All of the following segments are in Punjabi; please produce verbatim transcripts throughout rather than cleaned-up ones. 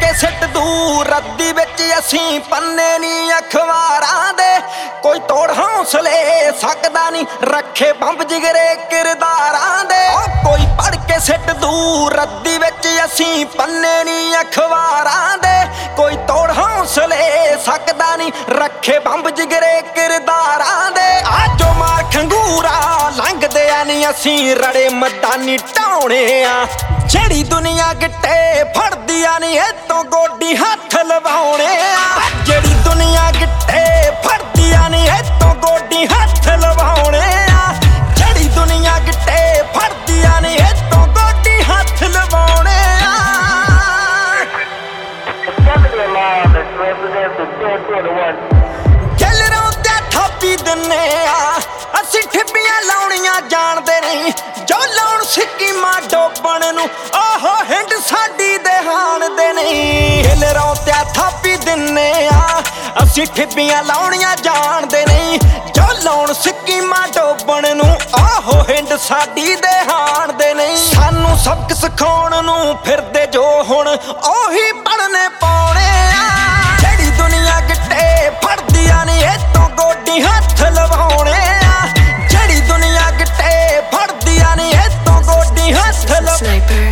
ਕੇ ਸਿੱਟ ਦੂਰ ਰੱਦੀ ਵਿੱਚ ਅਸੀਂ ਪੰਨੇ ਨੀ ਅਖਬਾਰਾਂ ਦੇ ਕੋਈ ਤੋੜ ਹੌਸਲੇ ਸਕਦਾ ਨਹੀਂ ਰੱਖੇ ਬੰਬ ਜਿਗਰੇ ਕਿਰਦਾਰਾਂ ਦੇ ਕੋਈ ਪੜ ਕੇ ਸਿੱਟ ਦੂਰ ਰੱਦੀ ਵਿੱਚ ਅਸੀਂ ਪੰਨੇ ਨੀ ਅਖਬਾਰਾਂ ਦੇ ਕੋਈ ਤੋੜ ਹੌਸਲੇ ਸਕਦਾ ਨਹੀਂ ਰੱਖੇ ਬੰਬ ਜਿਗਰੇ ਕਿਰਦਾਰਾਂ ਦੇ ਆਜੋ ਮਾਰ ਖੰਗੂਰਾ ਲੰਘਦੇ ਆ ਨੀ ਅਸੀਂ ਰੜੇ ਮੈਦਾਨੀ ਢਾਉਣੇ ਆ ਜਿਹੜੀ ਦੁਨੀਆ ਗਿੱਟੇ ਫੜਦੀ ਆ ਨੀ ਇਤੋਂ ਗੋਡੀ ਹੱਥ ਲਵਾਉਣੇ ਆ ਜਿਹੜੀ ਦੁਨੀਆ ਗਿੱਟੇ ਫੜਦੀ ਆ ਨੀ ਇਤੋਂ ਗੋਡੀ ਹੱਥ ਲਵਾਉਣੇ ਆ ਜਿਹੜੀ ਦੁਨੀਆ ਗਿੱਟੇ ਫੜਦੀ ਆ ਨੀ ਇਤੋਂ ਗੋਡੀ ਹੱਥ ਲਵਾਉਣੇ ਆ ਗੈਲਰਾਂ ਤੇ ਥਾਪੀ ਦਿੰਨੇ ਆ ਅਸੀਂ ਠਿੱਬੀਆਂ ਲਾਉਣੀਆਂ ਜਾਣਦੇ ਨਹੀਂ ਜੋ ਲਾਉਣ ਸਿੱਕੀਮਾਂ ਡੋਬਣ ਨੂੰ ਆਹੋ ਹਿੰਡ ਸਾਡੀ ਦੇ ਹਾਣਦੇ ਨਹੀਂ ਗੈਲਰਾਂ ਤੇ ਥਾਪੀ ਦਿੰਨੇ ਆ ਅਸੀਂ ਠਿੱਬੀਆਂ ਲਾਉਣੀਆਂ ਜਾਣਦੇ ਨਹੀਂ ਜੋ ਲਾਉਣ ਸਿੱਕੀਮਾਂ ਡੋਬਣ ਨੂੰ ਆਹੋ ਹਿੰਡ ਸਾਡੀ ਦੇ ਹਾਣਦੇ ਨਹੀਂ ਸਾਨੂੰ ਸਬਕ ਸਿਖਾਉਣ ਨੂੰ ਫਿਰਦੇ ਜੋ ਹੁਣ ਉਹੀ ਪੜਨੇ ਪਾਉਣੇ ਆ ਜਿਹੜੀ ਦੁਨੀਆ ਗਿੱਟੇ ਫੜਦੀਆਂ ਨੀ ਇਤੋਂ ਗੋਡੀ ਹੱਥ ਲਵਾਉਣੇ ਆ ਜਿਹੜੀ ਦੁਨੀਆ ਗਿੱਟੇ ਫੜਦੀਆਂ ਨੀ ਇਤੋਂ ਗੋਡੀ ਹੱਥ ਲਵਾਉਣੇ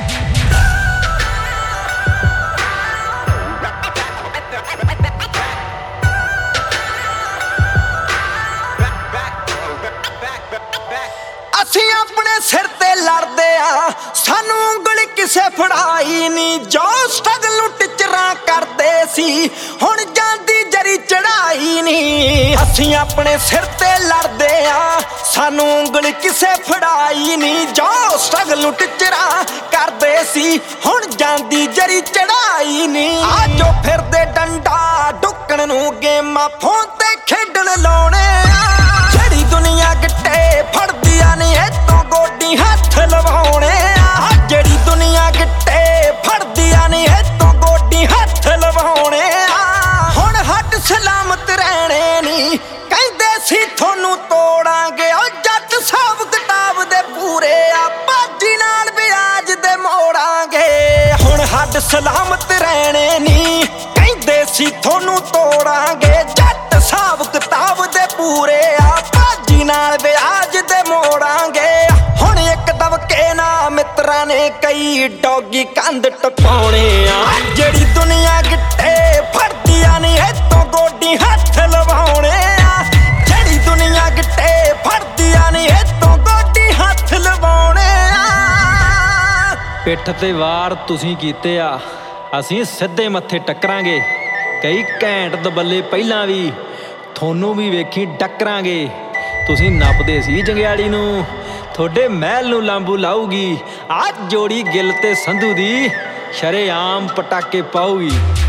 ਅਸੀਂ ਆਪਣੇ ਸਿਰ ਤੇ ਲੜਦੇ ਆ ਸਾਨੂੰ ਉਂਗਲੀ ਕਿਸੇ ਫੜਾਈ ਨੀ ਜੋ ਸਟਰਗਲ ਨੂੰ ਟਿਚਰਾਂ ਕਰਦੇ ਸੀ ਹੁਣ ਜਾਂਦੀ ਜਰੀ ਚੜਾਈ ਨੀ ਅਸੀਂ ਆਪਣੇ ਸਿਰ ਤੇ ਲੜਦੇ ਆ ਸਾਨੂੰ ਉਂਗਲੀ ਕਿਸੇ ਫੜਾਈ ਨੀ ਜੋ ਸਟਰਗਲ ਨੂੰ ਟਿਚਰਾਂ ਕਰਦੇ ਸੀ ਹੁਣ ਜਾਂਦੀ ਜਰੀ ਚੜਾਈ ਨੀ ਆਜੋ ਫਿਰਦੇ ਡੰਡਾ ਡੁੱਕਣ ਨੂੰ ਗੇਮਾਂ ਫੋਨ ਤੇ ਖੇਡਣ ਲਾਉਣੇ ਆ ਜਿਹੜੀ ਦੁਨੀਆ ਗਿੱਟੇ ਫੜਦੀ ਆ ਨੀ ਇਤੋਂ ਗੋਡੀ ਹੱਥ ਲਵਾਉਣੇ ਆ ਜਿਹੜੀ ਦੁਨੀਆ ਗਿੱਟੇ ਫੜਦੀ ਆ ਨੀ ਇਤੋਂ ਗੋਡੀ ਹੱਥ ਲਵਾਉਣੇ ਆ ਹੁਣ ਹੱਡ ਸਲਾਮਤ ਰਹਿਣੇ ਨੀ ਕਹਿੰਦੇ ਸੀ ਤੁਹਾਨੂੰ ਤੋੜਾਂਗੇ ਉਹ ਜੱਟ ਹਿਸਾਬ ਕਿਤਾਬ ਦੇ ਪੂਰੇ ਆ ਬਾਜੀ ਨਾਲ ਵਿਆਜ ਦੇ ਮੋੜਾਂਗੇ ਹੁਣ ਹੱਡ ਸਲਾਮਤ ਰਹਿਣੇ ਨੀ ਕਹਿੰਦੇ ਸੀ ਤੁਹਾਨੂੰ ਤੋੜਾਂਗੇ ਜੱਟ ਹਿਸਾਬ ਕਿਤਾਬ ਦੇ ਪੂਰੇ ਆ ਬਾਜੀ ਨਾਲ ਵਿਆਜ ਦੇ ਮੋੜਾਂਗੇ ਹੁਣ ਇੱਕ ਦਬਕੇ ਨਾ ਮਿੱਤਰਾਂ ਨੇ ਕਈ ਡੌਗੀ ਕੰਧ ਟਪਾਉਣੇ ਆ ਜਿਹੜੀ ਦੁਨੀਆ ਗਿੱਟੇ ਫੜਦੀ ਆ ਨੀ ਇਤੋਂ ਗੋਡੀ ਹੱਥ ਲਵਾਉਣੇ ਆ ਜਿਹੜੀ ਦੁਨੀਆ ਗਿੱਟੇ ਫੜਦੀ ਆ ਨੀ ਇਤੋਂ ਗੋਡੀ ਹੱਥ ਲਵਾਉਣੇ ਆ ਪਿੱਠ ਤੇ ਵਾਰ ਤੁਸੀਂ ਕੀਤੇ ਆ ਅਸੀਂ ਸਿੱਧੇ ਮੱਥੇ ਟੱਕਰਾਂਗੇ ਕਈ ਘੈਂਟ ਦਬੱਲੇ ਪਹਿਲਾਂ ਵੀ ਤੁਹਾਨੂੰ ਵੀ ਵੇਖੀ ਟੱਕਰਾਂਗੇ ਤੁਸੀਂ ਨੱਪਦੇ ਸੀ ਜੰਗਿਆੜੀ ਨੂੰ ਤੁਹਾਡੇ ਮਹਿਲ ਨੂੰ ਲਾਂਬੂ ਲਾਊਗੀ ਆ ਜੋੜੀ ਗਿੱਲ ਤੇ ਸੰਧੂ ਦੀ ਸ਼ਰੇਆਮ ਪਟਾਕੇ ਪਾਊਗੀ।